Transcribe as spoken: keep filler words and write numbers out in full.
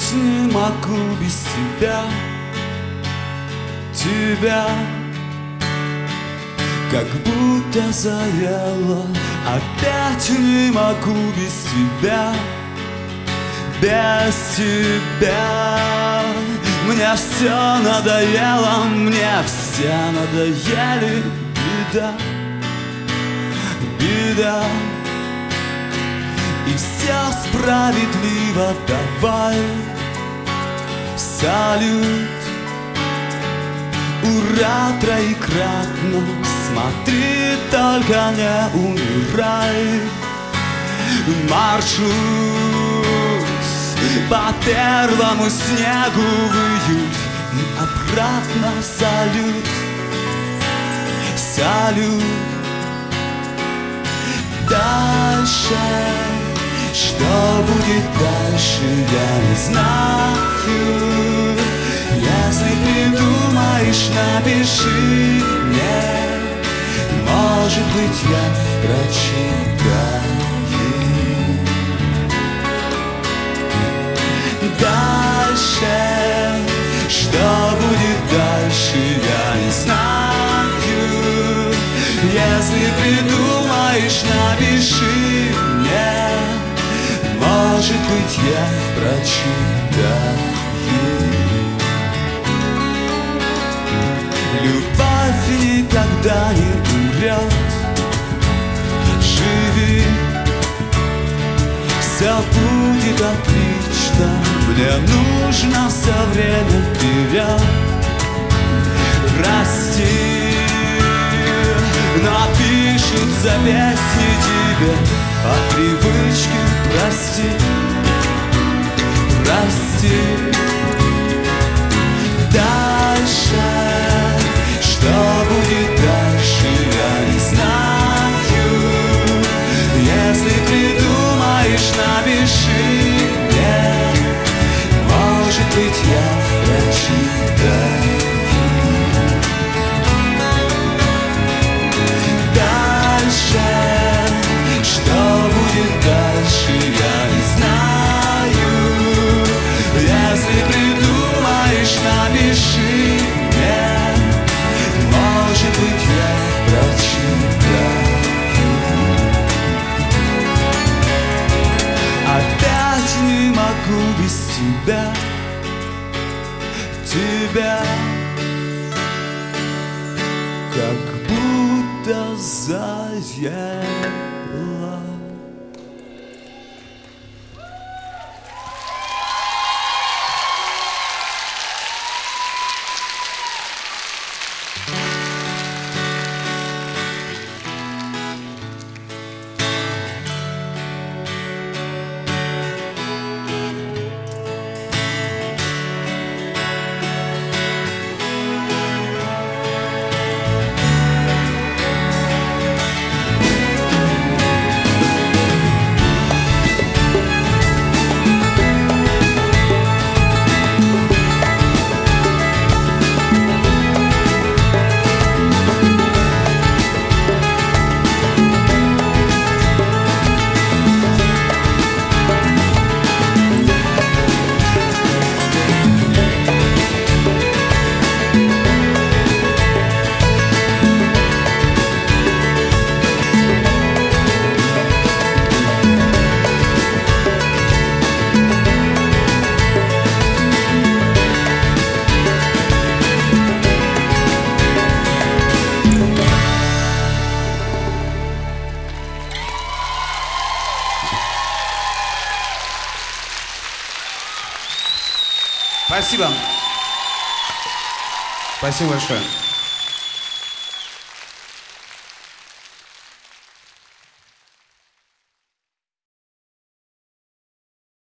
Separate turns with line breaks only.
не могу без тебя, тебя. Как будто заело, опять не могу без тебя, без тебя. Мне все надоело, мне все надоели, беда, беда. И все справедливо, давай салют, ура троекратно. Смотри, только не умирай. Маршрут по первому снегу в июль и обратно салют, салют. Дальше, что будет дальше, я не знаю. Если придумаешь, напиши мне. Может быть, я прочитаю. Дальше, что будет дальше, я не знаю. Если придумаешь, напиши мне. Может быть, я прочитаю. Любовь никогда не умрет. Живи, все будет отлично. Мне нужно все время вперед расти. Напишутся песни тебе по привычке. Прости, прости. Дальше, что будет дальше, я не знаю. Если придумаешь, напиши мне. Может быть, я прочитаю. Дальше, что будет дальше, я не знаю. Если придумаешь, напиши мне. Может быть, я прочитаю. Опять не могу без тебя, тебя. Как будто заело. Спасибо. Спасибо большое.